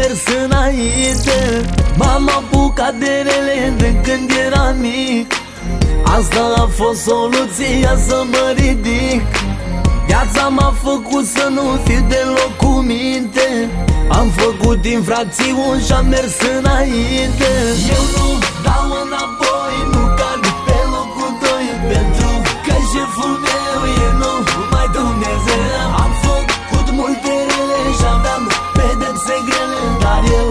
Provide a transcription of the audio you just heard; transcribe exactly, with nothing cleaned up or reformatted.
mers înainte. M-am apucat de rele de când eram mic. Asta a fost soluția să mă ridic. Viața m-a făcut să nu fiu deloc cu minte. Am făcut infracțiuni și am mers înainte. Eu nu dau înapoi, nu